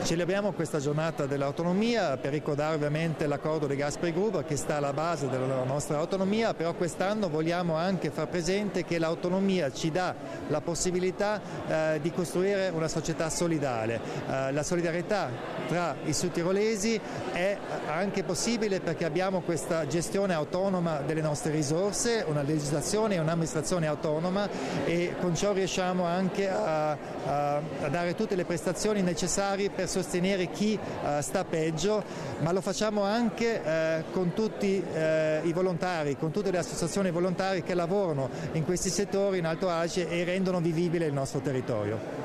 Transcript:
Celebriamo questa giornata dell'autonomia per ricordare ovviamente l'accordo di Gasperi-Gruber che sta alla base della nostra autonomia, però quest'anno vogliamo anche far presente che l'autonomia ci dà la possibilità di costruire una società solidale. La solidarietà tra i sudtirolesi è anche possibile perché abbiamo questa gestione autonoma delle nostre risorse, una legislazione e un'amministrazione autonoma, e con ciò riusciamo anche a dare tutte le prestazioni necessarie per sostenere chi sta peggio, ma lo facciamo anche con tutti i volontari, con tutte le associazioni volontarie che lavorano in questi settori in Alto Adige e rendono vivibile il nostro territorio.